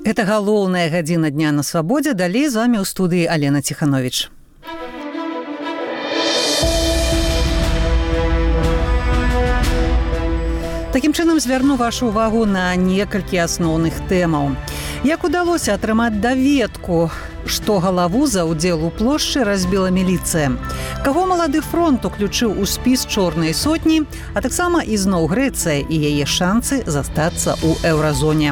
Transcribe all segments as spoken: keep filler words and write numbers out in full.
Гэта галоўная гадзіна дня на свабодзе. Далей з вами ў студыі Алена Ціхановіч. Такім чынам звярну вашу ўвагу на некалькі асноўных тэмаў. Як удалося атрымаць даведку, што галаву за ўдзел у плошчы разбіла міліцыя? Каго малады фронт уключыў у спіс чорнай сотні, а таксама ізноў Грэцыя і яе шанцы застацца ў еўразоне.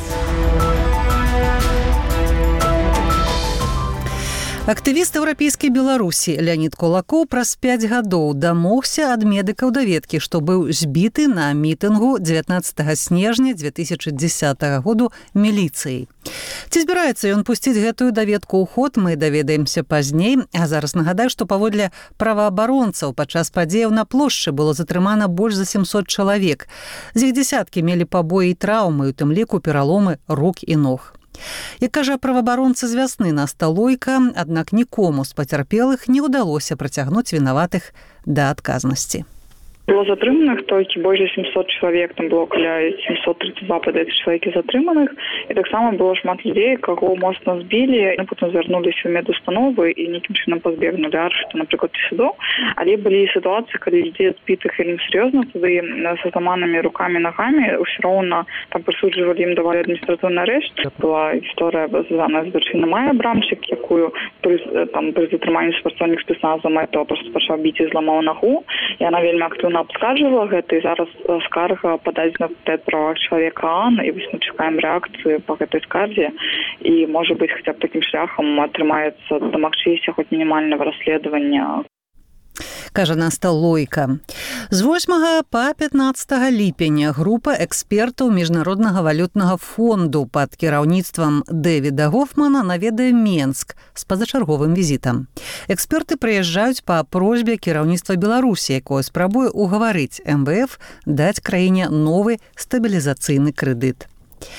Актывіст еўрапейскай Беларусі Леонид Кулакоў праз пяць гадоў дамогся ад медыкаў даведкі, што быў збіты на мітынгу дзевятнаццатага снежня дзве тысячы дзесятага году міліцыяй. Ці збіраецца ён пусціць гэтую даведку ў ход, мы даведаемся пазней. А зараз нагадаю, што паводле праваабаронцаў падчас падзеяў на плошчы было затрымана больш за сямсот чалавек. З іх дзясяткі мелі пабоі і траўмы, у тым ліку пераломы рук і ног. Як кажа праваабаронца з вясны, настала лойка, аднак нікому з пацярпелых не ўдалося прыцягнуць вінаватых да адказнасці. Было затрыманых толькі больш за сямсот чалавек, там было каля семьсот тридцать два падаецца чалавекі затрыманых, і таксама было шмат людзей, каго моцна збілі, і потым звярнуліся ў медустановы і нейкім чынам пазбегнулі арышту, напрыклад, судоў. Але былі сітуацыі, калі людзей збітых вельмі сур'ёзна, туды з зламанымі рукамі, нагамі, ўсё роўна там прысуджвалі, ім давалі адміністратыўны арэшт. Была гісторыя звязаная з дачынай Майі Абрамчык, якую пры, там, пры затрыманні супрацоўнік спецназа Майто проста пачаў біць і зламаў нагу, і яна вельмі актыўна абскарджвала гэта, і зараз скарга пададзена на правах чалавека ААН, і вось мы чакаем рэакцыю па гэтай скарзе, і, можа быць, хаця б такім шляхам атрымаецца дамагчыся хоць мінімальнага расследавання. Кажа настала лойка. З восьмага па пятнаццатага ліпеня група экспертаў Міжнароднага валютнага фонду пад кіраўніцтвам Дэвіда Гофмана наведае Менск з пазачарговым візітам. Эксперты прыязджаюць па просьбе кіраўніцтва Беларусі, якое спрабуе угаварыць эм вэ эф даць краіне новы стабілізацыйны крэдыт.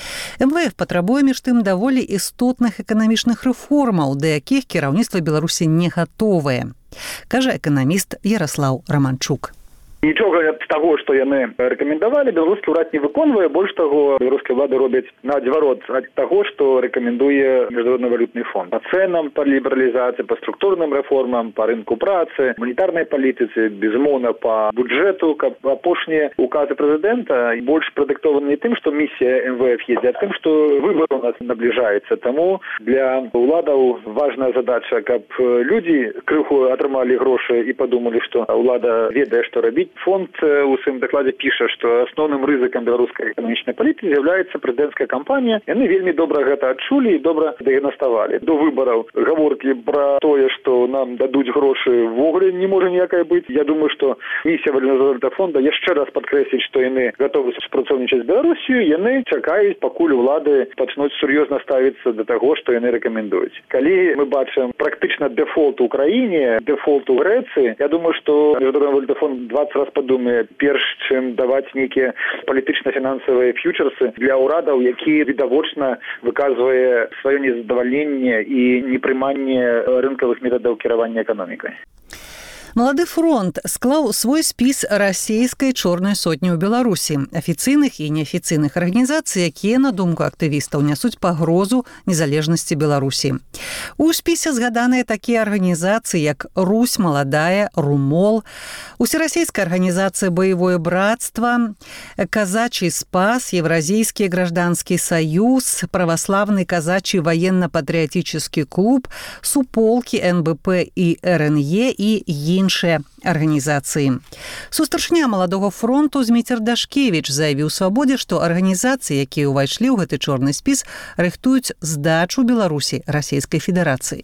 эм вэ эф патрабуе між тым даволі істотных эканамічных рэформаў, да якіх кіраўніцтва Беларусі не гатовае, кажа эканаміст Ярослаў Раманчук. Нічога з таго, што яны рэкамендавалі, беларускі ўрад не выконвае. Больш таго, беларускія ўлады робяць наадварот ад таго, што рэкамендуе Міжнародны валютны фонд. Па цэнам, па лібералізацыі, па структурным рэформам, па рынку працы, манетарнай палітыцы, безумоўна, па бюджэту, каб апошнія указы прэзідэнта больш прадыктованы не тым, што місія эм вэ эф едзе, а тым, што выбар у нас набліжаецца. Таму для ўладаў важная задача, каб людзі крыху атрымалі грошы і падумалі, што ўлада ведае, што рабіць. Фонд у сваім дакладзе піша, што асноўным рызыкам беларускай эканамічнай палітыкі з'яўляецца прэзідэнцкая кампанія. Яны вельмі добра гэта адчулі і добра дыягнаставалі. До выбараў гаворкі пра тое, што нам дадуць грошы, ввогуле не можа ніякая быць. Я думаю, што місія Міжнароднага фонда яшчэ раз падкрэсліць, што яны гатовы супрацоўнічаць з Беларусію, яны чакаюць, пакуль улады пачнуць сур'ёзна ставіцца да таго, што яны рэкамендуюць. Калі мы бачым практычна дэфолт у краіне, дэфолт у Грэцыі, я думаю, што Міжнародны валютны фонд дваццаць раз падумае, перш чым даваць нейкія палітычна-фінансавыя фьючерсы для ўрадаў, які відавочна выказвае сваё незадаваленне і непрыманне рынкавых метадаў кіравання эканомікай. Малады фронт склаў свой спіс расійскай чорнай сотні ў Беларусі, афіцыйных і неафіцыйных арганізацый, якія, на думку актывістаў, нясуць пагрозу незалежнасці Беларусі. У спісе згаданыя такія арганізацыі, як Русь маладая, Румол, Усерасійская арганізацыя Баявое братства, Казачий спас, Евразійскі гражданскі саюз, Праваславны казачий военно-патрыятычны клуб, Суполкі, эн бэ пэ і эр эн е і іншыя арганізацыі. Сустаршня маладога фронту Зміцер Дашкевіч заявіў Свабодзе, што арганізацыі, якія ўвайшлі ў гэты чорны спіс, рыхтуюць здачу Беларусі Расійскай Федэрацыі.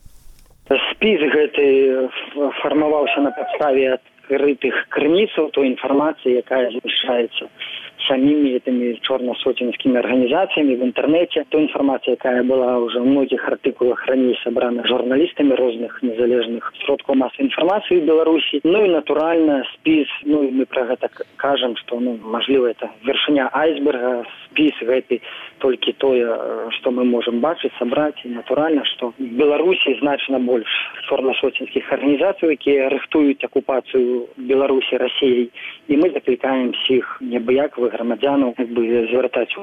Спіс гэты фармаваўся на падставе адкрытых крыніцаў той інфармацыі, якая змяшчаецца самімі гэтымі чорна-соцінскімі арганізацыямі в інтэрнэце. Той інфармацыя, якая была ўжо ў многіх артыкулах раней сабрана журналістамі розных незалежных сродкаў масавай інфармацыі ў Беларусі. Ну і натуральна спіс, ну і мы пра гэта кажам, што ну мажліва это вяршыня айсберга, спіс гэты толькі тое, што мы можам бачыць, сабраць, і натуральна, што в Беларусі значна больш чорна-соцінскіх арганізацый, якія рыхтуюць акупацыю Беларусі Расіяй, і мы заклікаем всіх неабыякавых грамадзянаў як бы звяртаць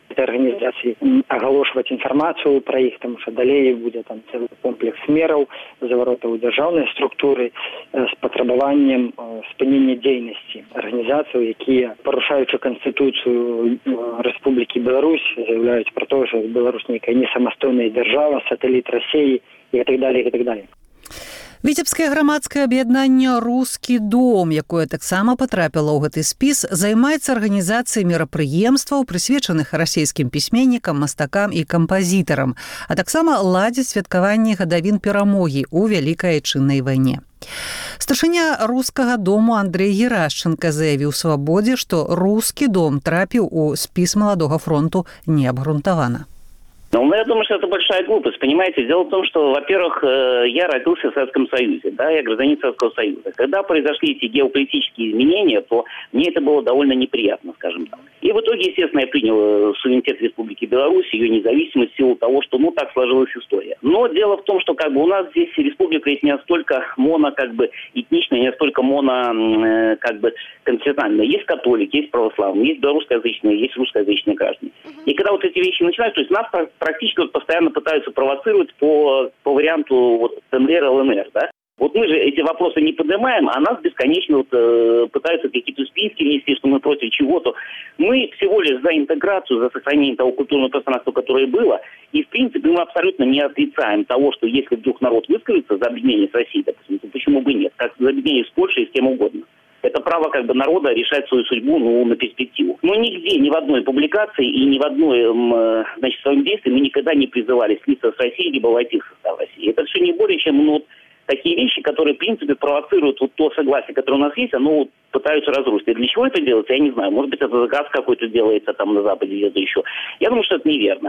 этой организации, оголошивать информацию про их, потому что далее будет там целый комплекс меров, заворота у державной структуры э, с потребованием э, спынения деятельности организаций, які, порушаючи Конституцию э, Республики Беларусь, заявляют про то, что Беларусь не самостойная держава, сателлит России и так далее, и так далее. Віцебскае грамадскае аб'яднанне «Рускі дом», якое таксама патрапіла ў гэты спіс, займаецца арганізацыяй мерапрыемстваў, прысвечаных расійскім пісьменнікам, мастакам і кампазітарам, а таксама ладзіць святкаванне гадавін перамогі ў Вялікай Айчыннай вайне. Старшыня «Рускага дому» Андрей Герашченко заявіў «Свабодзе», што «Рускі дом» трапіў у спіс Маладога фронту неабгрунтавана. Ну, я думаю, что это большая глупость, понимаете. Дело в том, что, во-первых, я родился в Советском Союзе, да, я гражданин Советского Союза. Когда произошли эти геополитические изменения, то мне это было довольно неприятно, скажем так. И в итоге, естественно, я принял суверенитет Республики Беларусь, ее независимость в силу того, что, ну, так сложилась история. Но дело в том, что, как бы, у нас здесь республика ведь не настолько моно, как бы, этничная, не настолько моно, как бы, конфессиональная. Есть католики, есть православные, есть белорусскоязычные, есть русскоязычные граждане. И когда вот эти вещи начинаются, то есть нас практически вот постоянно пытаются провоцировать по, по варианту вот ДНР, ЛНР, да. Вот мы же эти вопросы не поднимаем, а нас бесконечно вот, э, пытаются какие-то списки внести, что мы против чего-то. Мы всего лишь за интеграцию, за сохранение того культурного пространства, которое было. И, в принципе, мы абсолютно не отрицаем того, что если вдруг народ выскажется за объединение с Россией, допустим, то почему бы нет? Как за объединение с Польшей и с кем угодно. Это право как бы народа решать свою судьбу, ну, на перспективу. Но нигде, ни в одной публикации и ни в одной, значит, своем действии мы никогда не призывали слиться с Россией, либо войти в состав России. Это все не более чем, ну, вот такие вещи, которые, в принципе, провоцируют вот то согласие, которое у нас есть, оно вот пытаются разрушить. И для чего это делается, я не знаю. Может быть, это заказ какой-то делается там на Западе, где-то еще. Я думаю, что это неверно.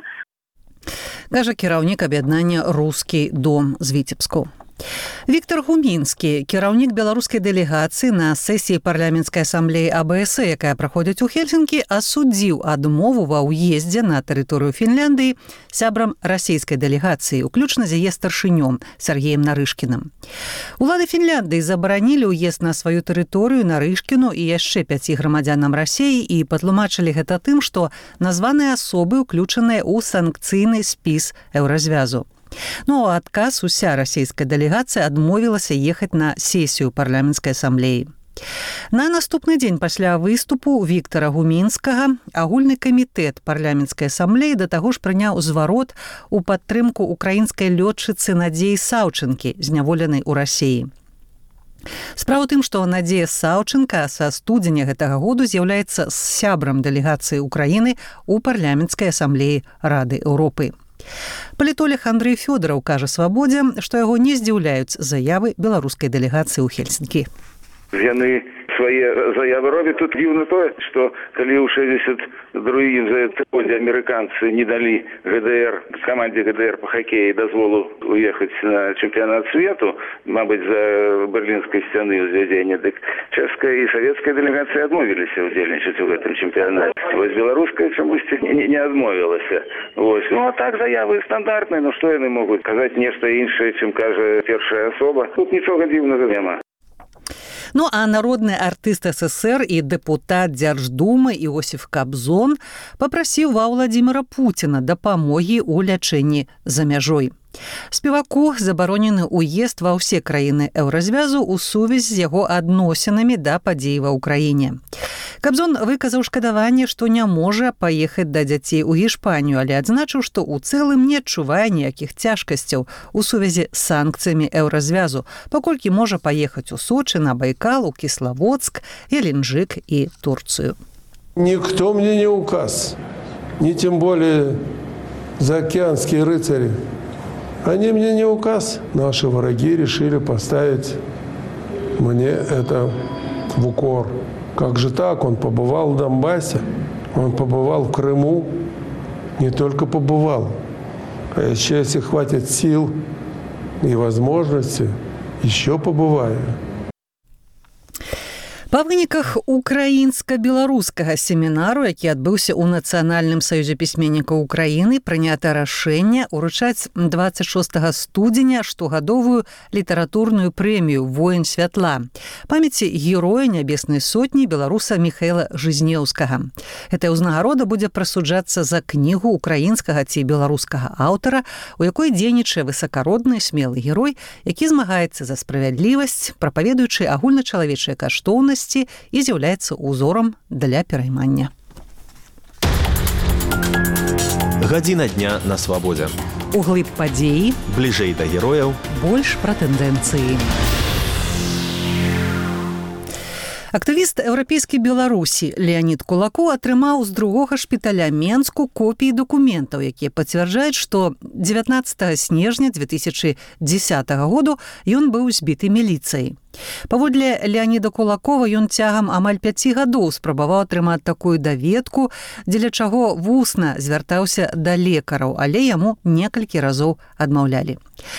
Каже кіраўнік аб'яднання «Рускі дом» з Віцебску. Віктор Гумінскі, кіраўнік беларускай дэлегацыі на сесіі парламенцкай асамблеі А Бэ Эс, якая праходзіць у Хельсінкі, асудзіў адмову ва ўездзе на тэрыторыю Фінляндыі сябрам расійскай дэлегацыі, уключна з яе старшынём Сергеем Нарышкіным. Улады Фінляндыі забаранілі ўезд на сваю тэрыторыю Нарышкіну і яшчэ пяці грамадзянам Расіі і патлумачылі гэта тым, што названыя асобы ўключаныя ў санкцыйны спіс Еўразвязу. Ну, а адказ уся расійская дэлегацыя адмовілася ехаць на сесію парламенцкай асамблеі. На наступны дзень пасля выступу Віктора Гумінскага агульны камітэт парламенцкай асамблеі да таго ж прыняў зварот у падтрымку украінскай лётчыцы Надзеі Саўчынкі, зняволенай у Расіі. Справа ў тым, што Надзея Саўчынка са студзеня гэтага году з'яўляецца сябрам дэлегацыі Украіны ў парламенцкай асамблеі Рады Еўропы. Палітолог Андрей Фёдораў кажа «Свабодзе», што яго не здзіўляюць заявы беларускай дэлегацыі ў Хельсінкі. Яны свае заявы робяць. Тут дзіўна тое, што калі ў шэсцьдзесят другім годзе амерыканцы не далі Гэ Дэ Эр, камандзе Гэ Дэ Эр па хакеі дазволу уехаць на чэмпіянат свету, мабыць, за берлінскай сцяны ўзвядзення, дык чэшская і савецкая дэлегацыя адмовіліся ўдзельнічаць у гэтым чэмпіянаце. Вось беларуская чамусьці не, не адмовілася. Вось. Ну, а так заявы стандартныя, ну што яны могуць казаць нешта іншае, чым кажа першая асоба. Тут нічога дзіўнага няма. Ну, а народны артыст Эс Эс Эр і дэпутат Дзярждумы Іосіф Кабзон папрасіў ва Владзіміра Пуціна дапамогі ў лячэнні за мяжой. Спеваку забаронены ўезд ва ўсе краіны Еўразвязу ў сувязі з яго адносінамі да падзей ва ўкраіне. Кабзон выказаў шкадаванне, што не можа паехаць да дзяцей у Гішпанію, але адзначыў, што ў цэлым не адчувае ніякіх цяжкасцяў у сувязі з санкцыямі Еўразвязу, паколькі можа паехаць у Сочы, на Байкал, у Кіславодск, Геленджик і Турцыю. Никто мне не указ, ни тем более заокеанские рыцари. Они мне не указ. Наши враги решили поставить мне это в укор. Как же так? Он побывал в Донбассе, он побывал в Крыму. Не только побывал, а еще, если хватит сил и возможности, еще побываю. Па выніках украінска-беларускага семінару, які адбыўся ў Нацыянальным саюзе пісьменнікаў Украіны, прынята рашэнне уручаць дваццаць шостага студзеня штогадовую літаратурную прэмію «Воін святла» памяці героя Нябеснай сотні беларуса Міхаіла Жизнеўскага. Гэтая ўзнагарода будзе прысуджацца за кнігу украінскага ці беларускага аўтара, у якой дзейнічае высакародны смелы герой, які змагаецца за справядлівасць, прапаведуючы агульначалавечыя каштоўнасці і з'яўляецца узорам для пераймання. Гадзіна дня на свабодзе. Углыб падзеі, бліжэй да герояў, больш пра тэндэнцыі. Актывіст еўрапейскай Беларусі Леанід Кулакоў атрымаў з другога шпіталя Менску копіі дакументаў, якія пацвярджаюць, што дзевятнаццатага снежня две тысячы дзесятага году ён быў збіты міліцыяй. Паводле Леаніда Кулакова, ён цягам амаль пяці гадоў спрабаваў атрымаць такую даведку, дзеля чаго вусна звяртаўся да лекараў, але яму некалькі разоў адмаўлялі.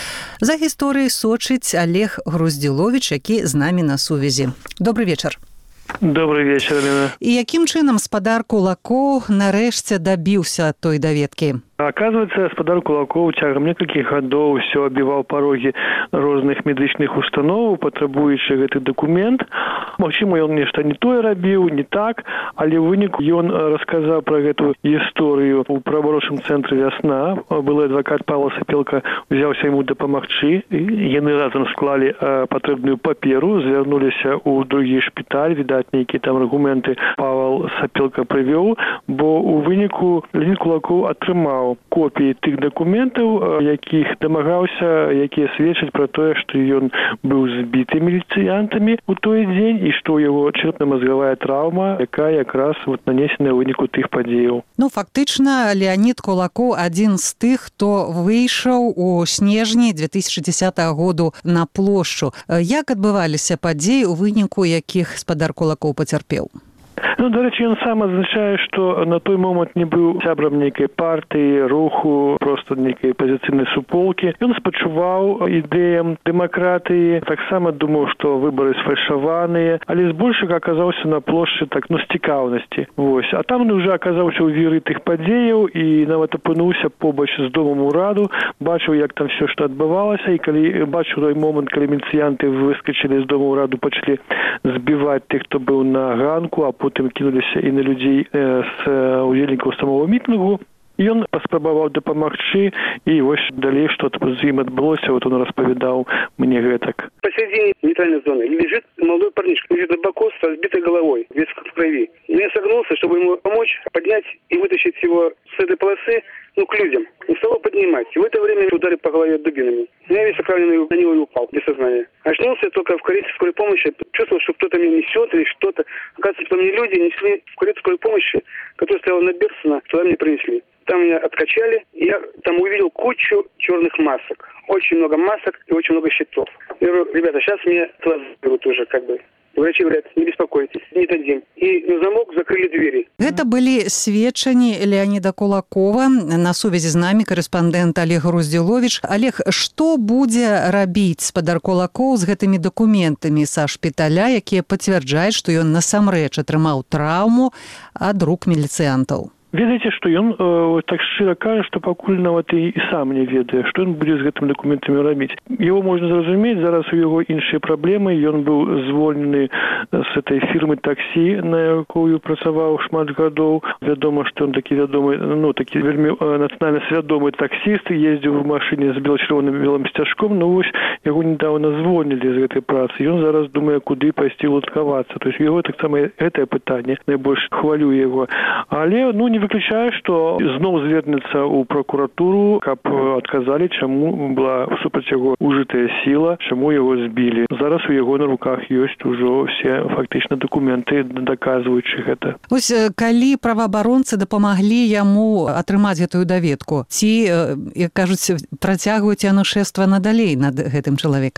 За гісторыяй сочыць Олег Груздзіловіч, які з намі на сувязі. Добрый вечар. Добрый вечер, Лена. І якім чынам спадар Кулакоў нарэшце дабіўся той даведкі? Оказывается, спадар Кулакоў цягам некалькіх гадоў усё абіваў парогі розных медычных устаноў, патрабуючы гэты дакумент. Магчыма, ён нешта не тое рабіў, не так, але ў выніку ён расказаў пра гэту гісторыю ў праваабарончым цэнтры «Вясна». Былы адвакат Павел Сапелка ўзяўся яму дапамагчы. Яны разам склалі патрэбную паперу, звярнуліся ў другі шпіталь, відаць, нейкія там аргументы Павел Сапелка прывёў, бо ў выніку Леанід Кулакоў атрымаў копіі тых дакументаў, якіх дамагаўся, якія сведчаць пра тое, што ён быў збіты міліцыянтамі ў той дзень і што ў яго чэрапна-мазгавая траўма, якая якраз вот нанесеная ў выніку тых падзеяў. Ну, фактычна, Леанід Кулакоў адзін з тых, хто выйшаў у снежні две тысячы дзесятага году на плошчу. Як адбываліся падзеі, у выніку якіх спадар Кулакоў пацярпеў? Ну, дарэчы, ён сам адзначае, што на той момант не быў сябрам нейкай партыі, руху, проста нейкай пазіцыйнай суполкі. Ён спачуваў ідэям дэмакратыі, таксама думаў, што выбары сфальшаваныя, але збольшага аказаўся на плошчы так, ну, з цікаўнасці. Вось. А там он уже аказаўся ў віры тых падзеяў і нават апынуўся побач з домам ураду, бачыў, як там все, што адбывалася, і калі бачыў той момант, калі міліцыянты выскачылі з дома ўраду, пачалі збіваць тых, хто быў на ганку, а потым кінуліся і на людзей э, з э, удзельнікаў самого мітынгу. Ён паспрабаваў дапамагчы, і вось далей што з ім адбылося, вот он распавядаў мне гэтак. Посередине нейтральной зоны лежит молодой парнишка, лежит глубоко с разбитой головой, весь в крови. Но я согнулся, чтобы ему помочь поднять и вытащить его с этой полосы, ну, к людям. Не стал поднимать. И в это время ударили по голове дубинами. Я весь окровавленный на него и упал, без сознания. Очнулся только в карете скорой помощи. Чувствовал, что кто-то меня несет или что-то. Оказывается, что мне люди несли в карету скорой помощи, которая стояла на Берсона, туда мне принесли. Там меня откачали, и я там увидел кучу черных масок. Очень много масок и очень много щитов. Я говорю, ребята, сейчас мне глаз берут уже, как бы. Врачи говорят, не беспокойтесь, не дадим. И на замок закрыли двери. Гэта былі сведчанні Леаніда Кулакова. На сувязі з намі корэспандэнт Олег Груздзіловіч. Олег, што будзе рабіць спадар Кулакоў з гэтымі дакументамі са шпіталя, якія пацвярджаюць, што ён насамрэч атрымаў траўму ад рук міліцыянтаў? Ведаеце, што ён э, так шчыра кажа, што пакуль нават і, і сам не ведае, што ён будзе з гэтымі дакументамі рабіць. Яго можна зразумець, зараз у яго іншыя праблемы. Ён быў звольнены з этой фірмы таксі, на якую працаваў шмат гадоў. Вядома, што ён такі вядомы, ну, такі вельмі э, нацыянальна свядомы таксіст, ездзіў в машыне з белачырвоным белым сцяжком, но вось яго недавно звольнілі з гэтай працы. Ён зараз думае, куды пайсці луткавацца. То есть яго таксама гэтае пытанне найбольш хвалюе яго. Але, ну, не выключаю, што зноў звернецца ў пракуратуру, каб адказалі, чаму была супраць яго ужытая сіла, чаму яго збілі. Зараз у яго на руках ёсць ужо все фактычна дакументы, даказваючы гэта. Вось калі праваабаронцы дапамаглі яму атрымаць гэтую даведку, ці, як кажуць, працягваюць яны шэства надалей над гэтым чалавекам?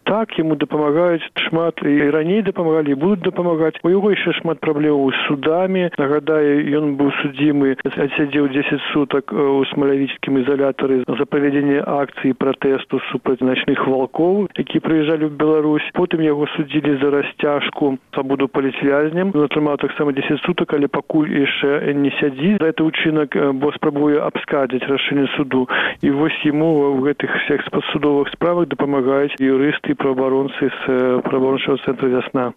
так яму дапамагаюць шмат і раней дапамагалі, і будуць дапамагаць. У яго яшчэ шмат праблемаў з судамі. Нагадаю, ён быў судзімы, адсядзеў дзесяць сутак у смалявіцкім ізалятары за правядзенне акцыі пратэсту супраць начных валкоў, які прыязджалі ў Беларусь. Потым яго судзілі за расцяжку, свабоду палітвязням. Ён атрымаў таксама дзесяць сутак, але пакуль яшчэ не сядзіць за гэты ўчынак, бо спрабуе абскардзіць рашэнне суду. І вось яму в гэтых всех судовых справах дапамагаюць юрысты і праваабаронцы з праваабарончага цэнтра «Вясна».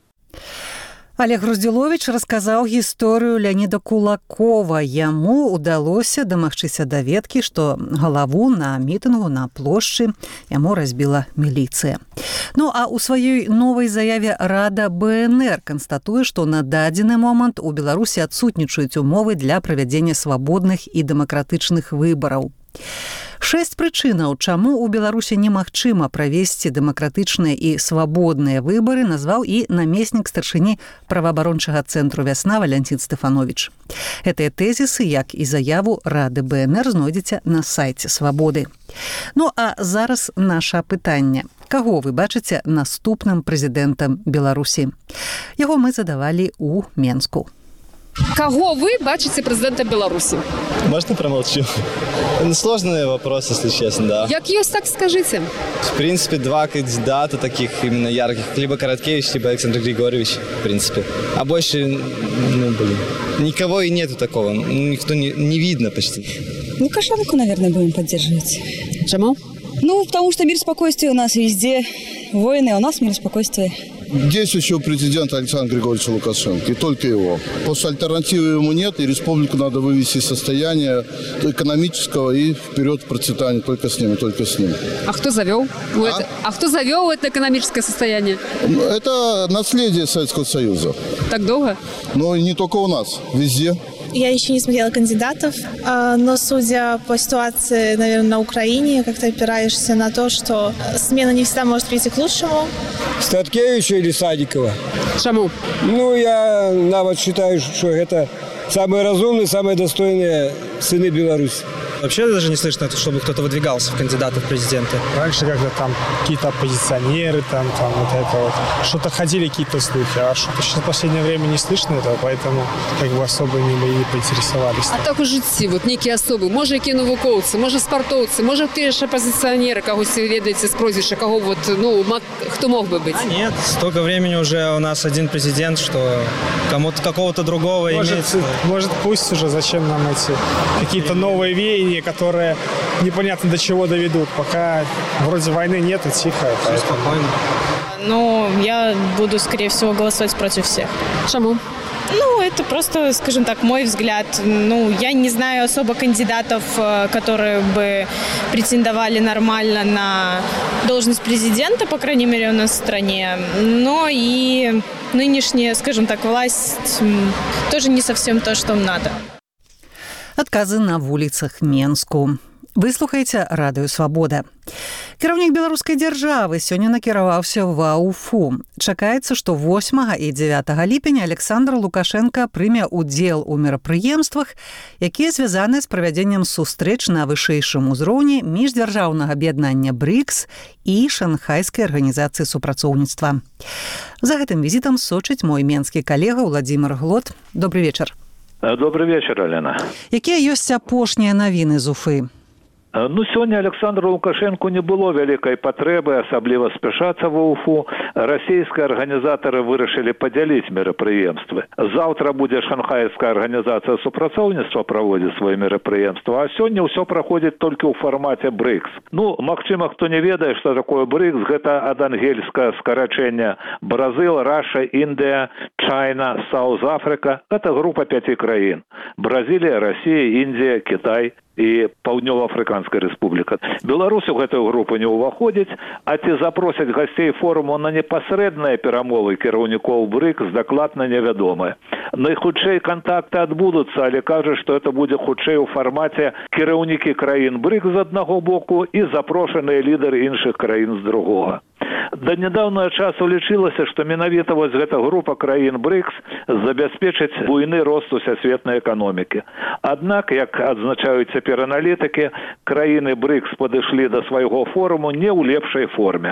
Олег Груздзіловіч расказаў гісторыю Леаніда Кулакова. Яму ўдалося дамагчыся даведкі, што галаву на мітынгу на плошчы яму разбіла міліцыя. Ну а ў сваёй новай заяве Рада БНР канстатуе, што на дадзены момант у Беларусі адсутнічаюць умовы для правядзення свабодных і дэмакратычных выбараў. Шэсць прычынаў, чаму ў Беларусі немагчыма правесці дэмакратычныя і свабодныя выбары, назваў і намеснік старшыні праваабарончага цэнтру «Вясна» Валянцін Стэфановіч. Гэтыя тэзісы, як і заяву Рады БНР, знойдзеце на сайце «Свабоды». Ну а зараз наша пытанне. Каго вы бачыце наступным прэзідэнтам Беларусі? Яго мы задавалі ў Менску. Кого вы бачите президента Беларуси? Можно промолчу? Сложный вопрос, если честно, да. Як есть, так скажите. В принципе, два кандидата таких именно ярких. Либо Короткевич, либо Александр Григорьевич, в принципе. А больше, ну, блин, никого и нету такого. Никто не, не видно почти. Лукашенко, наверное, будем поддерживать. Почему? Ну, потому что мир спокойствия у нас везде. Войны, а у нас мир спокойствия. Действующего президента Александра Григорьевича Лукашенко, и только его. Потому что альтернативы ему нет, и республику надо вывести из состояния экономического и вперед в процветание только с ним, и только с ним. А кто завел? А, это, а кто завел это экономическое состояние? Это наследие Советского Союза. Так долго? Но не только у нас, везде. Я еще не смотрела кандидатов, но судя по ситуации, наверное, на Украине, как-то опираешься на то, что смена не всегда может прийти к лучшему. Статкевича или Садикова? Чему? Ну, я навод считаю, что это самые разумные, самые достойные сыны Беларуси. Вообще даже не слышно, чтобы кто-то выдвигался в кандидаты в президенты. Раньше как-то там какие-то оппозиционеры, там, там вот это вот. Что-то ходили какие-то слухи, а что-то сейчас в последнее время не слышно этого, поэтому как бы особо ними и поинтересовались. А так уже ці, вот некие особы, може які науковці, може спортовці, може ті ж оппозиционеры, когось ведаете с прозвища, кого вот, ну, кто мог бы быть? А нет, столько времени уже у нас один президент, что кому-то какого-то другого может, иметь. Может, пусть уже, зачем нам эти какие-то новые веяния, которые непонятно до чего доведут. Пока вроде войны нет, и тихо. Спокойно. Ну, я буду, скорее всего, голосовать против всех. Чему? Ну, это просто, скажем так, мой взгляд. Ну, я не знаю особо кандидатов, которые бы претендовали нормально на должность президента, по крайней мере, у нас в стране. Но и нынешняя, скажем так, власть тоже не совсем то, что им надо. Адказы на вуліцах Менску. Вы слухаеце радыё «Свабода». Кіраўнік беларускай дзяржавы сёння накіраваўся ва Уфу. Чакаецца, што восьмага і дзевятага ліпеня Александр Лукашенко прыме ўдзел у мерапрыемствах, якія звязаны з правядзеннем сустрэч на вышэйшым узроўні міждзяржаўнага аб'яднання брикс і Шанхайскай арганізацыі супрацоўніцтва. За гэтым візітам сочыць мой менскі калега Владзімир Глот. Добрый вечар. Добрый вечер, Алена. Якія ёсць апошнія навіны з Уфы? Ну, сёння Александру Лукашенку не было вялікай патрэбы асабліва спяшацца ва Уфу. Расійскія арганізатары вырашылі падзяліць мерапрыемствы. Заўтра будзе Шанхайская арганізацыя супрацоўніцтва праводзіць свае мерапрыемства, а сёння ўсё праходзіць толькі ў фармаце брикс. Ну, магчыма, хто не ведае, што такое брикс, гэта ад ангельскага скарачэння Бразыл, Раша, Індыя, Чайна, Саус Африка. Гэта група пяці краін. Бразілія, Расія, Індія, Кітай і Паўднёва-Афрыканская рэспубліка. Беларусь у гэтую групу не ўваходзіць, а ці запросяць гасцей форуму на непасрэдныя перамовы кіраўнікоў брикс дакладна невядомыя. Найхутчэй кантакты адбудуцца, але кажа, што это будзе хутчэй у фармаце кіраўнікі краін брикс з аднаго боку і запрошаныя лідары іншых краін з другога. Да нядаўнага часу лічылася, што менавіта вось гэта група краін брикс забяспечыць буйны рост усесветнай эканомікі. Аднак, як адзначаюць цяпер аналітыкі, краіны брикс падышлі да свайго форуму не ў лепшай форме.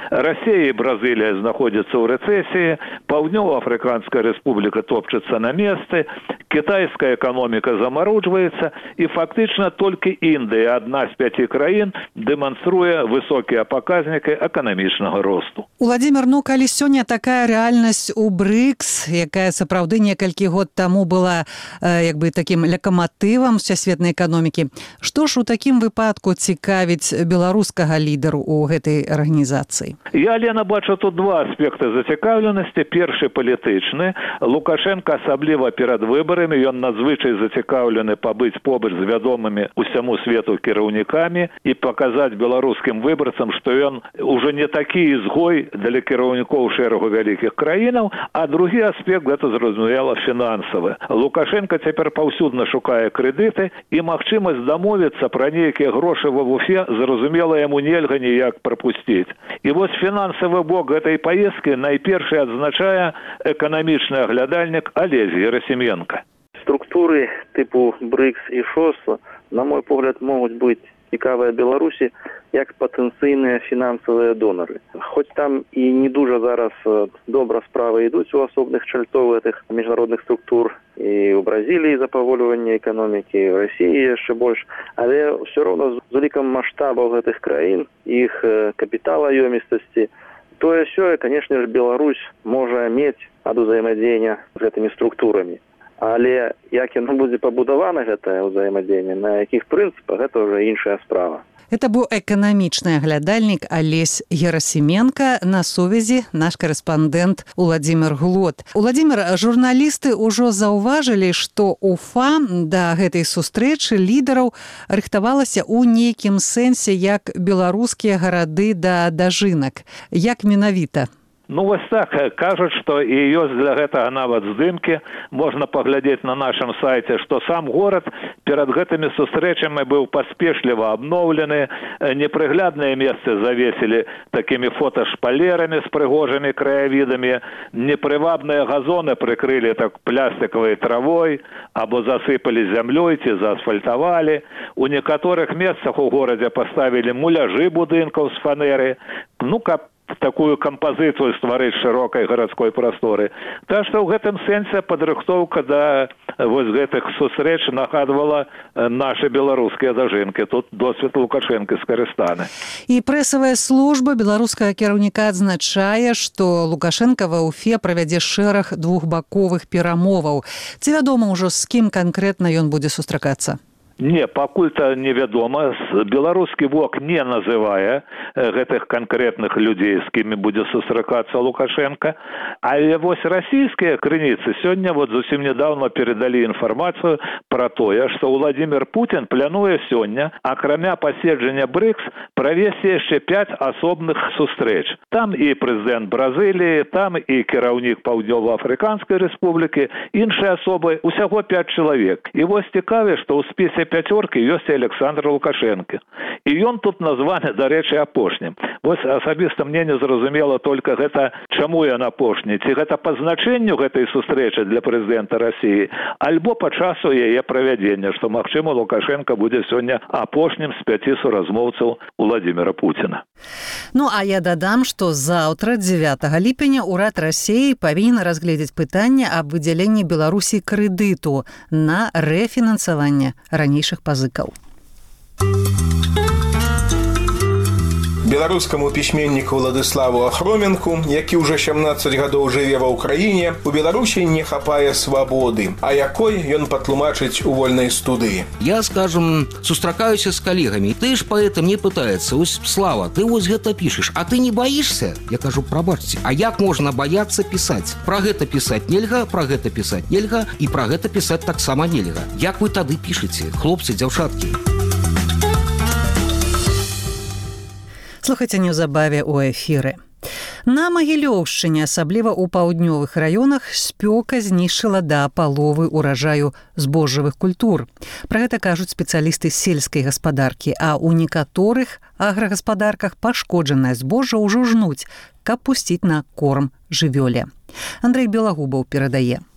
Россия и Бразилия находятся в рецессии, Паўднёва-Африканская республика топчется на месте, китайская экономика замороживается, и фактично только Индия, одна из пяти краин, демонструя высокие показники экономичного росту. Владимир, ну, калі сёння такая реальность у БРИКС, якая сапраўды некалькі год тому была э, як бы таким локомотивом всесветной экономики, что ж у таким выпадку цікавіць беларускага лідару у гэтай организации? Я, Лена, бачу тут два аспекты зацікаўленасці. Першы палітычны. Лукашенко, асабліва перад выбарамі, ён надзвычай зацікаўлены пабыць побач з вядомымі усяму свету кіраўнікамі і паказаць беларускім выбарцам, што ён уже не такі ізгой для кіраўнікоў шэрагу вялікіх краінаў, а другі аспект, гэта зразумела, фінансавы. Лукашенко цяпер паўсюдна шукае крэдыты, і магчымасць дамовіцца пра нейкія грошы ва Уфе, зразумела, яму нельга ніяк прапусціць. І вось фінансавы бок гэтай паездкі найперш адзначае эканамічны аглядальнік Олесь Герасименко. Структуры типу БРИКС і ШОС, на мой погляд, можуть бути цікаві Білорусі як потенційні фінансові донори. Хоч там і не дуже зараз добра справи йдуть у особних чальцов цих міжнародних структур, і у Бразилії заповолювання економіки, і в Росії ще більше, але все одно з великим масштабом цих країн, їх капіталоємістості, то і все, звісно ж, Білорусь може мати ад узаємодіяння з цими структурами. Але як воно буде побудовано, це взаємодіяння, на яких принципах, це вже інша справа. Это быў эканамічны аглядальнік Олесь Герасименко. На сувязі наш корэспандэнт Владимир Глот. Владимир, журналісты ўжо заўважылі, што Уфа да гэтай сустрэчы лідараў рыхтавалася ў нейкім сэнсе як беларускія гарады да дажынак. Як менавіта? Ну, вось так, кажуць, што і ёсць для гэтага нават здымкі. Можна паглядзець на нашым сайце, што сам горад перад гэтымі сустрэчамі быў паспешліва абноўлены, непрыглядныя месцы завесілі такімі фоташпалерамі з прыгожымі краявідамі, непрывабныя газоны прыкрылі так пластикавай травой або засыпалі зямлёй ці заасфальтавалі. У некаторых месцах у горадзе паставілі муляжы будынкаў з фанеры, ну, каб такую кампазіцыю стварыць шырокай гарадской прасторы. Так што ў гэтым сэнсе падрыхтоўка да вось гэтых сустрэч нагадвала нашы беларускія дажынкі. Тут досвед Лукашенко скарыстаны. І прэсавая служба беларускага кіраўніка адзначае, што Лукашенко ва Уфе правядзе шэраг двухбаковых перамоваў. Ці вядома ўжо, з кім канкрэтна ён будзе сустракацца? Не, пакуль-то невядома. Беларускі бок не называе гэтых канкрэтных людзей, з кімі будзе сустракацца Лукашенко. Але вось расійскія крыніцы сёння вот зусім недавно передалі інфармацыю пра тое, што Владимир Путин плануе сёння, акрамя паседжання БРИКС, правесці яшчэ пяць асобных сустрэч. Там і прэзідэнт Бразыліі, там і кіраўнік Паўднёва-Афрыканскай рэспублікі, іншыя асобы, усяго пяць чалавек. І вось цікаве, што ў спісе пяцёркі ёсць Александр Лукашенко. І ён тут названы, дарэчы, апошнім. Вось асабіста мне не зразумела толькі гэта, чаму ён апошні. Ці гэта па значэнню гэтай сустрэчы для прэзідэнта Расіі, альбо па часу яе правядзення, што, магчыма, Лукашенко будзе сёння апошнім з пяці суразмоўцаў Владимира Путина. Ну, а я дадам, што заўтра, дзевятага ліпеня, урад Расіі павінен разгледзець пытанне аб выдзяленні Беларусі крэдыту на рэфінансаванне ранейшых пазыкаў. Беларускаму пісьменніку Владыславу Ахроменку, які ўжо сямнаццаць гадоў жыве ва ўкраіне, у Беларусі не хапае свабоды, а якой ён патлумачыць у вольнай студыі. Я, скажем, сустракаюся з калегамі. Ты ж паэта мне пытаецца: ось, Слава, ты вось гэта пішаш, а ты не баішся? Я кажу: прабачце, а як можна баяцца пісаць? Пра гэта пісаць нельга, пра гэта пісаць нельга, і пра гэта пісаць таксама нельга. Як вы тады пішаце, хлопцы, дзяўчаткі? Слухайце неўзабаве ў эфіры. На Магілёўшчыне, асабліва ў паўднёвых раёнах, спёка знішчыла да паловы ўраджаю збожжавых культур. Пра гэта кажуць спецыялісты сельскай гаспадаркі, а ў некаторых аграгаспадарках пашкоджанае збожжа ўжо жнуць, каб пусціць на корм жывёле. Андрэй Белагубаў перадае.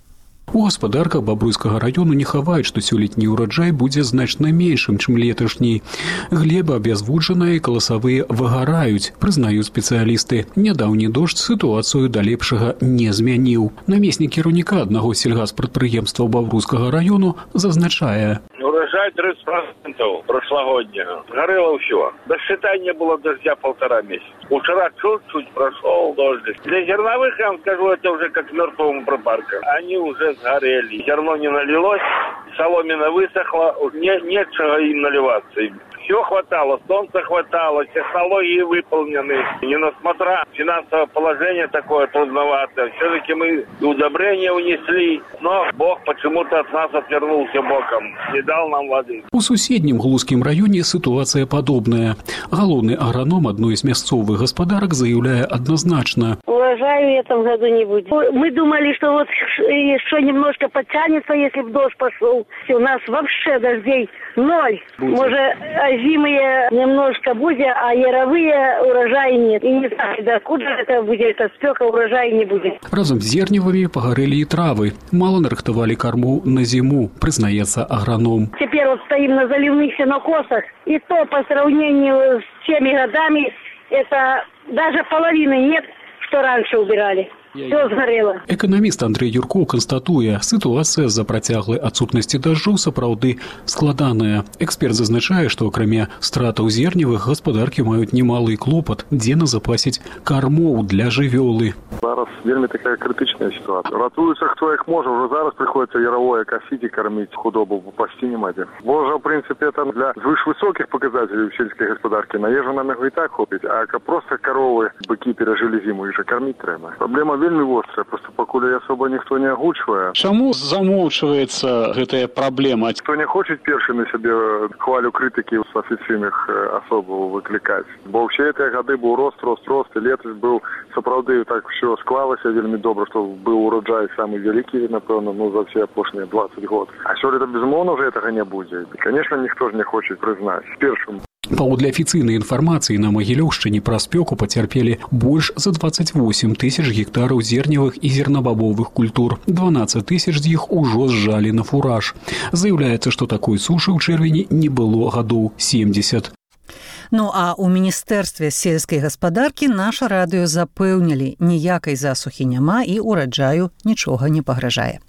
У гаспадарках Бабруйскага району не хаваюць, што сёлетні ўраджай будзе значна меншым, чым леташні. Глеба абязвуджаная і каласавыя выгараюць, прызнаюць спецыялісты. Нядаўні дождж сітуацыю да лепшага не змяніў. Намеснік кіраўніка аднаго з сельгаспрадпрыемстваў Бабруйскага району зазначае: урожай тридцать процентов прошлогоднего. Горело все. До считания было дождя полтора месяца. Вчера чуть-чуть прошел дождик. Для зерновых, я вам скажу, это уже как мертвому припарка. Они уже сгорели. Зерно не налилось, соломина высохла, не, нет чего им наливаться. Все хватало, солнца хватало, технологии выполнены. Несмотря финансовое положение такое трудноватое, все-таки мы удобрения унесли, но Бог почему-то от нас отвернулся боком, не дал нам воды. У суседнім Глузскім раёне сітуацыя падобная. Галоўны аграном адной з мясцовых гаспадарак заяўляе адназначна: урожаю в этом году не будет. Мы думали, что вот еще немножко подтянется, если бы дождь пошел. У нас вообще дождей ноль. Будет. Может, зимые немножко будет, а яровые урожаи нет. И не знаю, докуда это будет, это спека урожая не будет. Разом з зерневымі пагарэлі і травы. Мало нарыхтавалі корму на зиму, прызнаецца аграном. Теперь вот стоим на заливных сенокосах, и то по сравнению с теми годами, это даже половины нет, что раньше убирали. Все сгорело. Эканаміст Андрей Юркоў канстатуе, сітуацыя з-за працяглай адсутнасці дажджу сапраўды складаная. Эксперт зазначае, што акрамя стратаў зерневых гаспадаркі маюць немалы клопат, дзе назапасіць кармоў для жывёлы. Зараз вельмі такая крытычная сітуацыя. Ратуюцца хто як можа, ўжо зараз прыходзіцца яровое касіць і карміць худобу, пасці няма дзе. Бо ўжо, ў прынцыпе, там для звышвысокіх паказателей сельскай гаспадаркі на ежу нам яго і так хопіць, а каб проста каровы, быкі перажылі зіму, іх жа карміць трэба. Праблема вельмі вострая, просто пакуль асоба ніхто не агучвае. Чаму замоўчваецца гэтая праблема? Хто не хоча першы на сябе хвалю крытыкі з афіцыйных асобаў выклікаць. Бо ўсе гэтыя гады быў рост, рост, рост, і летась быў сапраўды так все склалася вельмі добра, што быў ураджай самы вялікі, напэўна, ну за все апошнія двадцать год. А сёлета безумоўна уже гэтага не будзе. І, конечно, ніхто ж не хоча прызнаць. Першым Паводле афіцыйнай інфармацыі, на Магілёўшчыне праз спёку пацярпелі больш за двадцать восемь тысяч гектараў зерневых і зернабабовых культур. дванаццаць тысяч з іх ужо зжалі на фураж. Заяўляецца, што такой сушы ў чэрвені не было гадоў семьдесят. Ну а ў міністэрстве сельскай гаспадаркі наша радыё запэўнілі, ніякай засухі няма і ураджаю нічога не пагражае.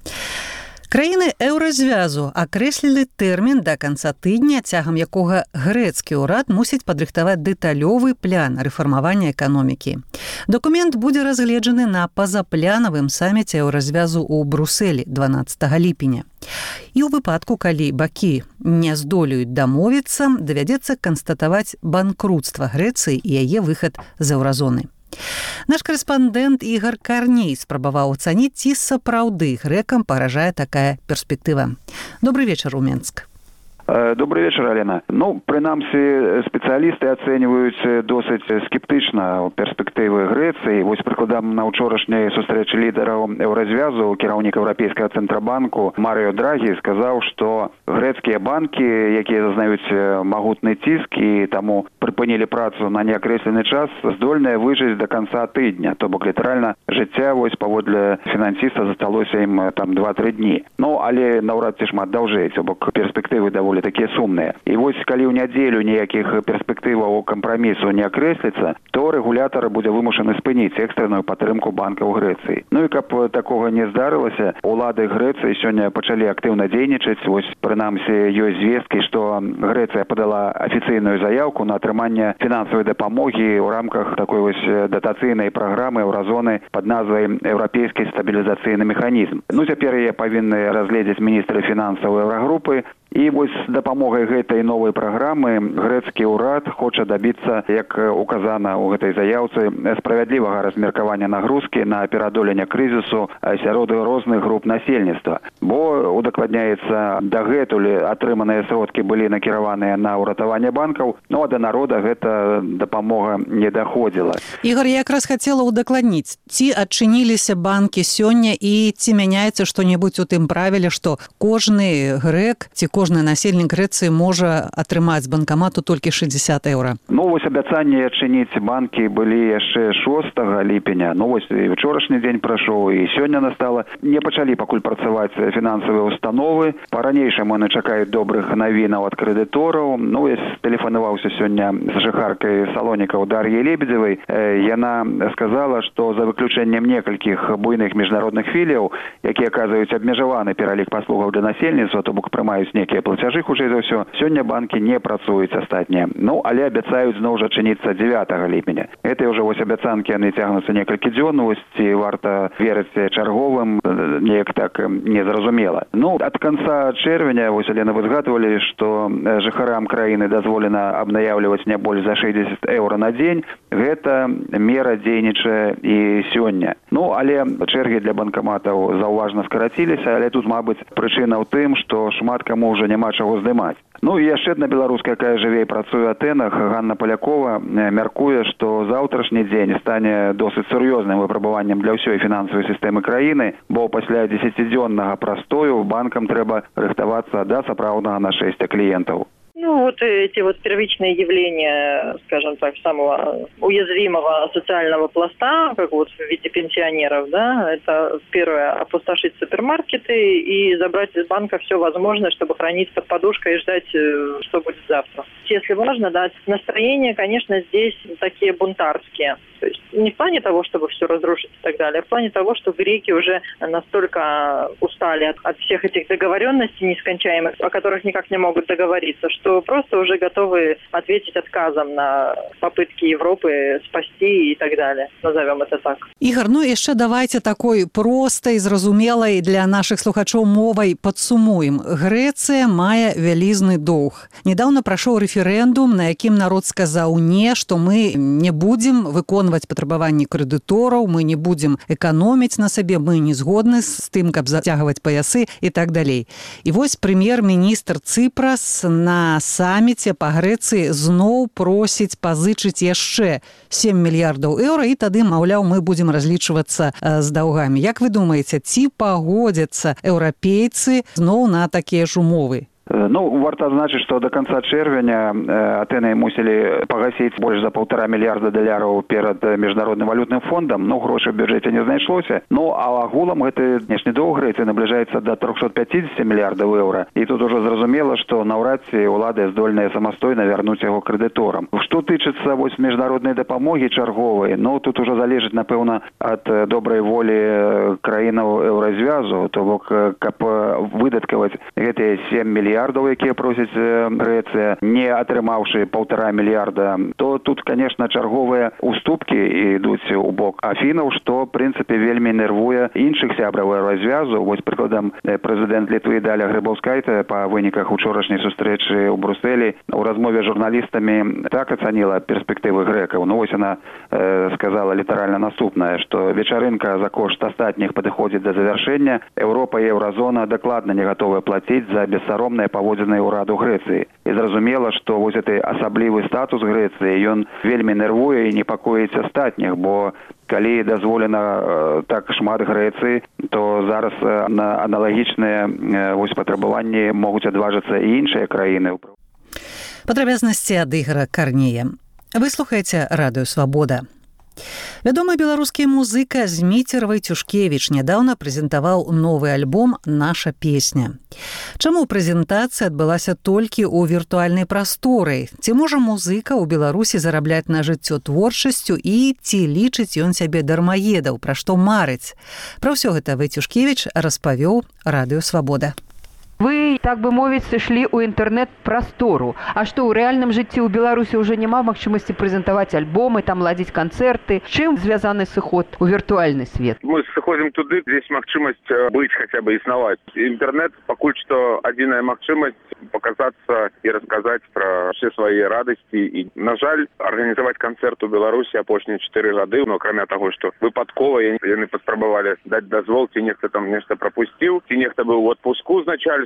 Краіны еўразвязу акрэслілі тэрмін да канца тыдня, цягам якога грэцкі ўрад мусіць падрыхтаваць дэталёвы план рэфармавання эканомікі. Дакумент будзе разгледжаны на пазапланавым саміце еўразвязу ў Брусэлі дванаццатага ліпеня. І ў выпадку, калі бакі не здолеюць дамовіцца, давядзецца канстатаваць банкрутства Грэцыі і яе выхад з еўразоны. Наш корэспандэнт Ігор Карней спрабаваў ацаніць, ці сапраўды грэкам пагражае такая перспектыва. Добрый вечар, у Менск. Добрый вечер, Алена. Ну, прынамсі, спецыялісты ацэньваюць досыць скептычна перспектывы Грэцыі. Вось прыкладам, на ўчорашняй сустрэчы лідараў еўразвязу кіраўнік Еўрапейскага цэнтрабанку Марыо Драгі сказаў, што грэцкія банкі, якія зазнаюць магутны ціск і таму прыпынілі працу на неакрэслены час, здольныя выжыць да канца тыдня. То бок літаральна жыцця вось паводле фінансіста засталося ім там два-тры дні. Ну, але наўрад ці шмат даўжэй, то бок перспектывы даволі такія сумныя. І вось калі ў нядзелю ніякіх перспектываў кампрамісу не акрэсліцца, то рэгулятар будзе вымушаны спыніць экстранную падтрымку банкаў Грэцыі. Ну і каб такога не здарылася, улады Грэцыі сёння пачалі актыўна дзейнічаць. Вось прынамсі ёсць звесткі, што Грэцыя падала афіцыйную заяўку на атрыманне фінансавай дапамогі ў рамках такой вось датацыйнай праграмы еўразоны пад назвай Еўрапейскі стабілізацыйны механізм. Ну цяпер яе павінны разгледзець міністры фінансаў Еўрагрупы. І вось з дапамогай гэтай новай праграмы грэцкі ўрад хоча дабіцца, як указана ў гэтай заяўцы, справядлівага размеркавання нагрузкі на пераадоленне крызісу сярод розных груп насельніцтва. Бо удакладняецца, дагэтуль атрыманыя сродкі былі накіраваныя на ўратаванне банкаў, ну а да народа гэта дапамога не даходзіла. Ігор, я якраз хацела удакладніць, ці адчыніліся банкі сёння і ці мяняецца што-небудзь у тым правіле, што кожны грэк ці кожны кожны насельнік Грэцыі можа атрымаць з банкамату толькі шэсцьдзесят еўра. Ну вось абяцанні адчыніць банкі былі яшчэ шостага ліпеня. Ну вось і учорашні дзень прайшоў, і сёння настала. Не пачалі пакуль працаваць фінансавыя установы. Па-ранейшаму яны чакаюць добрых навінаў ад крэдытораў. Ну я тэлефанаваўся сёння з жыхаркай Салонікаў Дар'яй Лебедзевай. Яна сказала, што за выключэннем некалькіх буйных міжнародных філіяў, якія аказваюць абмежаваны пералік паслугаў для насельніцтва, то бок прымаюць нейкія плацяжы, хутчэй за ўсё, сёння банкі не працуюць астатнія. Ну, але абяцаюць зноў жа адчыніцца дзевятага ліпеня. Гэтыя ўжо вось абяцанкі, яны цягнуцца некалькі дзён, вось ці варта верыць чарговым, неяк так незразумела. Ну, ад канца чэрвеня, вось Алена, вы згадвалі, што жыхарам краіны дазволена абнаяўліваць не больш за шэсцьдзесят еўра на дзень. Гэта мера дзейнічае і сёння. Ну, але чэргі для банкаматаў заўважна скараціліся, але тут, мабыць, прычына ў тым, што шмат каму ўжо няма чаго здымаць. Ну і яшчэ адна беларуска, якая жыве і працуе ў Атэнах, Ганна Палякова, мяркуе, што заўтрашні дзень стане досыць сур'ёзным выпрабаваннем для ўсёй фінансавай сістэмы краіны, бо пасля дзесяцідзённага прастою банкам трэба рыхтавацца да сапраўднага нашэсця кліентаў. Ну, вот эти вот первичные явления, скажем так, самого уязвимого социального пласта, как вот в виде пенсионеров, да, это первое, опустошить супермаркеты и забрать из банка все возможное, чтобы хранить под подушкой и ждать, что будет завтра. Если можно, да, настроения, конечно, здесь такие бунтарские. То есть не в плане того, чтобы все разрушить и так далее, а в плане того, что греки уже настолько устали от, от всех этих договоренностей нескончаемых, о которых никак не могут договориться, что просто уже готовы ответить отказом на попытки Европы спасти и так далее. Назовем это так. Ігор, ну яшчэ давайте такой простай, зразумелай для нашых слухачоў мовай падсумуем. Грэцыя мае вялізны доўг. Недаўна прайшоў рэферэндум, на якім народ сказаў не, што мы не будзем выконваць патрабаванні крэдытораў, мы не будзем эканоміць на сабе, мы не згодны з тым, каб зацягваць паясы і так далей. І вось прэм'ер-міністр Цыпрас на саміце па Грэцыі зноў просіць пазычыць яшчэ сем мільярдаў еўра, і тады, маўляў, мы будзем разлічвацца з даўгамі. Як вы думаеце, ці пагодзяцца еўрапейцы зноў на такія ж умовы? Ну, варта адзначыць, што до канца чэрвеня Атэны мусілі пагасіць больш за паўтара мільярда даляраў перад міжнародным валютным фондам. Ну, грошай у бюджэце не знайшлося. Ну, а агулам гэты знешні доўг Грэцыі набліжаецца да трохсот пяцідзесяці мільярдаў еўра. І тут ужо зразумела, што наўрад ці ўлады здольныя самастойна вярнуць яго крэдыторам. Што тычыцца вось міжнароднай дапамогі чарговай, ну, тут ужо залежыць, напэўна, ад добрай волі краінаў еўразвязу, то бок, каб выдаткаваць гэтыя сем мільярдаў, якія просяць Грэцыя, не атрымаўшы паўтара мільярда, то тут, конечно, чарговыя уступкі ідуць у бок Афінаў, што, в прынцыпе, вельмі нервуе іншых сябраў развязу. Вось, прыкладам, прэзідэнт Літвы Даля Грыбаўскайта па выніках учорашняй сустрэчы ў Брусэлі у размове з журналістамі так ацаніла перспектывы грэкаў. Ну, вось яна э, сказала літаральна наступнае, што вечарынка за кошт астатніх падыходзіць да завяршэння. Еўропа і еўразона дакладна не гатовыя плаціць за бессаромныя паводзіны ўраду Грэцыі. І зразумела, што вось гэты асаблівы статус Грэцыі, ён вельмі нервуе і непакоіць астатніх, бо калі дазволена э, так шмат Грэцыі, то зараз э, на аналагічныя э, вось патрабаванні могуць адважыцца і іншыя краіны. Падрабязнасці ад Ігора Карнея. Вы слухаеце Радыё Свабода. Вядомы беларускі музыка Зміцер Вайцюшкевіч нядаўна прэзентаваў новы альбом «Наша песня». Чаму прэзентацыя адбылася толькі ў віртуальнай прасторы? Ці можа музыка ў Беларусі зарабляць на жыццё творчасцю і ці лічыць ён сябе дармаедаў, пра што марыць? Пра ўсё гэта Вайцюшкевіч распавёў Радыё Свабода. Вы, так бы мовіць, сышлі ў інтэрнэт-прастору. А што, у рэальным жыцці ў Беларусі ўжо няма магчымасці прэзентаваць альбомы, там ладзіць канцэрты? Чым звязаны сыход у віртуальны свет? Мы сыходзім туды, дзе ёсць магчымасць быць, хаця бы існаваць. Інтэрнэт пакуль што адзіная магчымасць показацца і расказаць пра ўсе свае радасці. І, на жаль, арганізаваць канцэрт у Беларусі апошнія чатыры гады, ну, акрамя таго, што выпадкова яны паспрабавалі даць дазвол, ці нехта там нешта прапусціў, ці нехта быў у адпуску з начальствам,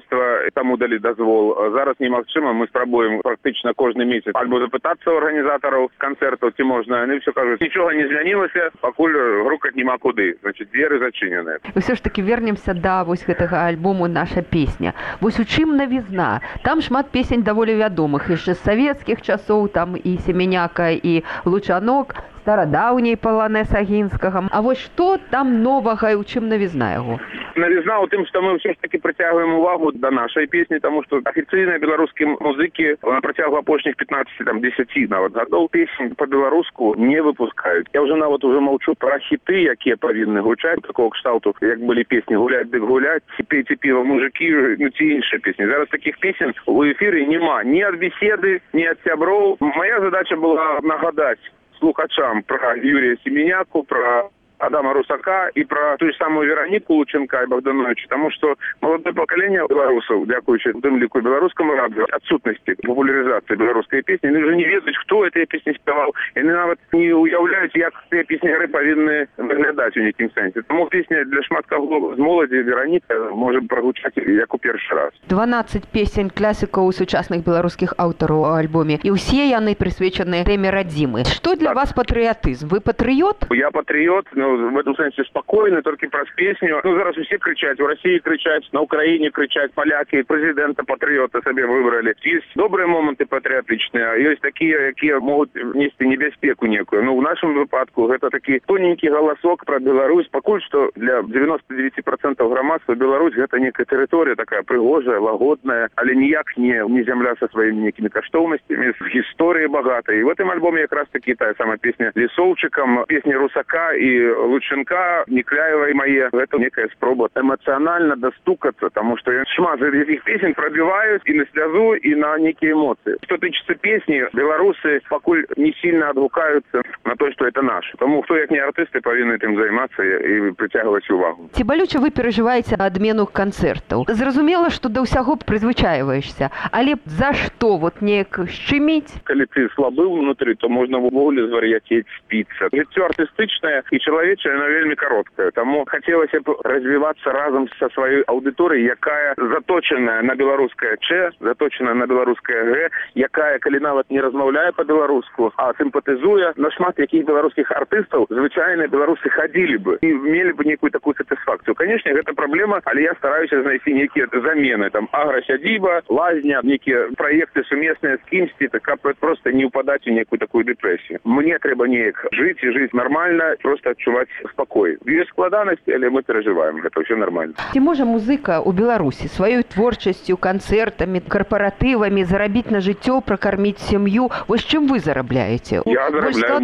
кіраўніцтва таму далі дазвол. Зараз немагчыма, мы спрабуем практычна кожны месяц альбо запытацца ў арганізатараў канцэртаў, ці можна, яны ўсё кажуць, нічога не змянілася, пакуль грукаць няма куды, значит, дзверы зачыненыя. Усё ж таки вернемся да вось гэтага альбому «Наша песня». Вось у чым навізна? Там шмат песень даволі вядомых, яшчэ з савецкіх часоў, там і Семеняка, і Лучанок, старадаўняй паланэс Агінскага. А вось што там новага і ў чым навізна яго? Навізна ў тым, што мы ўсё ж таки прыцягваем увагу да нашай песні, таму што афіцыйныя беларускія музыкі на працягу апошніх пятнадцати, там, десяти нават гадоў песень па-беларуску не выпускаюць. Я ўжо нават уже маўчу пра хіты, якія павінны гучаць, такого кшталту, як былі песні «Гулять дык гулять», «Пейте пиво, мужики», ну ці іншыя песні. Зараз такіх песен у эфіры няма ні ад беседы, ні ад сяброў. Моя задача была нагадаць слухачам про Юрия Семеняку, про Адама Русака и про ту же самую Веронику Лученка и Богдановича, потому что молодое поколение белорусов, дякуючи тем лику белорусскому радио, отсутности популяризации белорусской песни, они уже не ведают, кто этой песни спевал, и они нават не уявляют, как эти песняры повинны выглядать у неким сенсе. Тому песня для шматкаго з моладзі Вероника может прогучать як у першы раз. дванаццаць песень класікаў сучасных беларускіх аўтараў у альбоме, і ўсе яны прысвечаны тэме радзімы. Што для так. вас патрыятызм? Вы патрыёт? Я патрыёт, но в этом сенсе спокойно, только про песню. Ну, зараз все кричать, в России кричать, на Украине кричать, поляки, президента патриота себе выбрали. Есть добрые моменты патриотичные, а есть такие, которые могут нести небезпеку некую. Ну, в нашем выпадку это такой тоненький голосок про Беларусь. Покуль что для девяноста девяти процентов громадства Беларусь это некая территория такая пригожая, лагодная, але ніяк не, не земля со своими некими каштовностями, с историей богатой. И в этом альбоме как раз таки та самая песня Лисовчиком, песни Русака и Лученка, Некляева и мои. Это некая спроба эмоционально достукаться, потому что я шмат этих песен пробиваюсь и на слезу, и на некие эмоции. Что тычется песни, белорусы покуль не сильно отгукаются на то, что это наше. Тому, кто, як не артисты, повинны этим заниматься и притягивать увагу. Ці балюча вы переживаете адмену канцэртаў? Зразумела, што да ўсяго прызвычайваешься, але за што вот неяк шчыміць? Калі ты слабы внутри, то можно в увогуле звар'яцець, спіцца. Жыццё артыстычнае і чалавечае, но вельмі кароткае. Таму хацелася б развівацца разам са сваёй аўдыторыяй, якая заточаная на беларускае Ч, заточаная на беларускае Г, якая, калі нават не размаўляе па-беларуску, а сімпатызуе, на шмат якіх беларускіх артыстаў звычайныя беларусы хадзілі бы і мелі бы некую такую сатысфакцыю. Канешне, гэта праблема, але я стараюся знайсці нейкія замены, там аграсядзіба, лазня, некія праекты сумесныя з кімсьці, так каб просто не ўпадаць у некую такую дэпрэсію. Мне трэба неяк жыць і жыць нармальна, просто адчуваць спакой. Ёсць складанасці, але мы перажываем, гэта ўсё нармальна. Ці можа музыка ў Беларусі сваёй творчасцю, канцэртамі, карпаратывамі зарабіць на жыццё, пракарміць сям'ю? Вось чым вы зарабляеце? Я зарабляю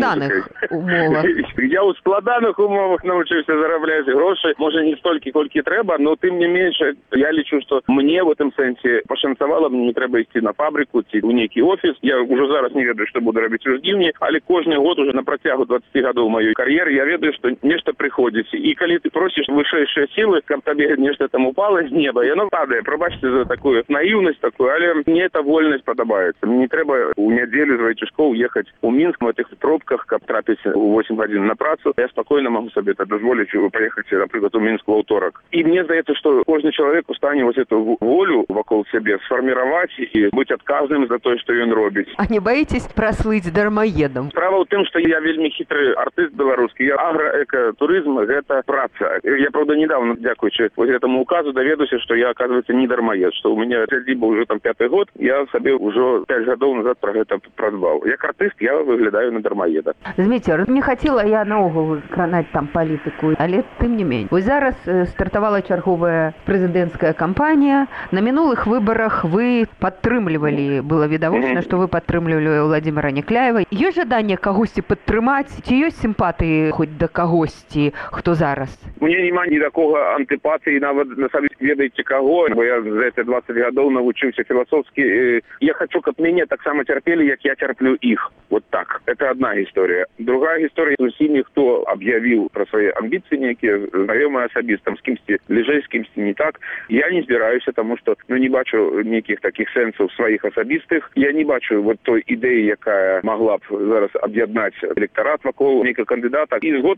музыкай. Я ў складаных умовах навучыўся зарабляць грошы, можа не столькі, колькі трэба, но тым не менш, я лічу, што мне в этом сэнсе пашанцавала, мне не трэба ісці на фабрыку ці ў нейкі офіс. Я ўжо зараз не ведаю, што буду рабіць у жніўні, але кожны год уже на працягу двадцати гадоў маёй кар'еры я ведаю, што нешта прыходзіць. І калі ты просіш вышэйшыя сілы, каб табе нешта там упала з неба, яно падае. Прабачце за такую наіўнасць такую, але мне эта вольнасць падабаецца. Мне не трэба у нядзелю з Вайчушкоў ехаць у Мінск в этих пробках, каб трапіць у восемь гадзін на працу. Я спакойна магу сабе это дазволіць паехаць, напрыклад, у Мінск у аўторак. І мне здаецца, што кожны чалавек у стане вось эту волю вакол сябе сфарміраваць і быць адказным за тое, што ён робіць. А не баіцесь праслыць дармаедам? Справа ў тым, што я вельмі хітры артыст беларускі. Я аграэкатурызм гэта праца. Я, правда, недавно, дзякуючы вот этому указу, даведуся, што я, оказывается, не дармаед, што у меня сядзіба ўжо там пяты год, я сабе ўжо пять гадоў назад пра гэта прадбаў. Як артыст я выглядаю на дармаеда. Зміцер, не хацела я наогул кранаць там палітыку, але тым не менш. Вось зараз стартавала чарговая прэзідэнцкая кампанія. На мінулых выбарах вы падтрымлівалі, было відавочна, што вы падтрымлівалі Владимира Некляева. Ёсць жаданне кагосьці падтрымаць? Ці ёсць сімпатыі хоць да кагосьці, хто зараз? Мне няма ні такога антыпатыі, нават на сабе ведаеце каго, бо я за эти двадцать гадоў навучыўся філасофскі. Я хочу, каб мяне таксама цярпелі, як я цярплю іх. Вот так. Это одна гісторыя. Другая гісторыя з усімі, хто аб'явіў пра свае амбіцыі нейкія, знаёмыя асабістам, з кімсьці бліжэй, з кімсьці не так. Я не збіраюся, таму што ну, не бачу нейкіх такіх сэнсаў сваіх асабістых. Я не бачу вот той ідэі, якая магла б зараз аб'яднаць электарат вакол нейкага кандыдата. І згодны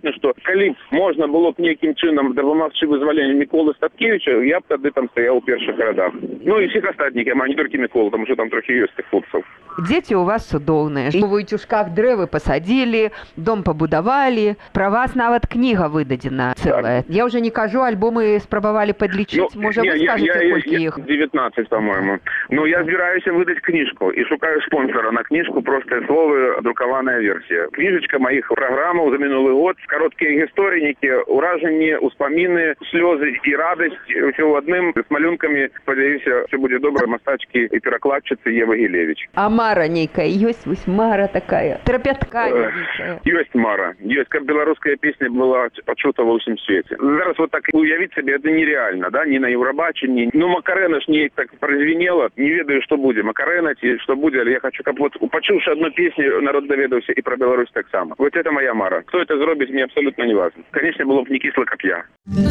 відносны, што калі можна было б нейкім чынам дапамагчы вызваленню Міколы Статкевіча, я б тады там стаяў у першых радах. Ну і всіх астатніх, а не толькі Міколу, тому що там трохи ёсць тых хлопцаў. Дзеці ў вас цудоўныя. У Войцюшках дрэвы пасадзілі, дом пабудавалі. Пра вас нават кніга выдадзена цэлая. Я ўжо не кажу, альбомы спрабавалі падлічыць. Ну, можа, не, вы я, скажаце, я, колькі я, іх? девятнадцать, по-моему. Ну, я збіраюся выдаць кніжку і шукаю спонсора на кніжку, простыя словы, друкаваная версія. Кніжачка маіх праграмаў за мінулы год, кароткія гісторынікі, уражанні, успаміны, слёзы і радасць, усё ў адным, з малюнкамі, спадзяюся, все будзе добра, мастачкі і перакладчыцы Ева Гілевіч. А мара нейкая ёсць, вось мара такая, трапятка нейкая. Ёсць мара, ёсць, каб беларуская песня была пачута ва ўсім свеце. Зараз вот так уявіць сабе, это нереально, да, ні на Еўрабачанні. Ну, Макарэна ж неяк так празвенела, не ведаю, што будзе, Макарэна ці што будзе, але я хочу, каб вот, пачуўшы одну песню, народ даведаўся і пра Беларусь таксама. Вот это моя мара. Кто это зробіць, мне абсолютно не важно. Конечно, было б не кисло, как я.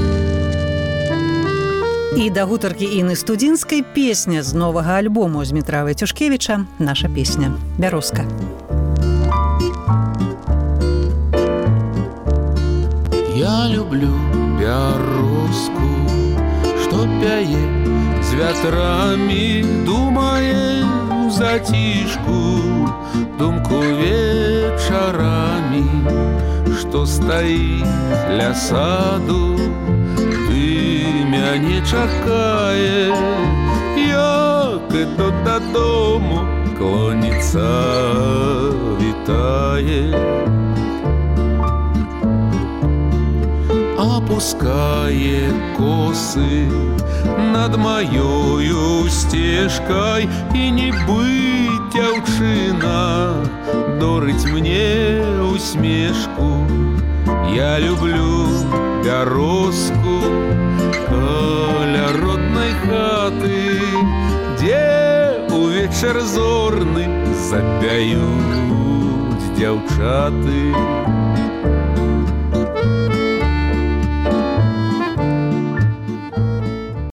І да гутаркі Інны Студзінскай песня з новага альбому з Дмітра Войцюшкевіча «Наша песня. Бярозка». Я люблю бярозку, што пяе з вятрамі, думае ў зацішку, думку вечарамі, што стаіць ля саду, ты мяне чакае, як то дадому клоніцца, вітае. Опускае косы над маёю сцежкай, і нібы дзяўчына дорыць мне усмешку. Я люблю бярозку каля роднай хаты, дзе увечар зорны запяюць дзяўчаты.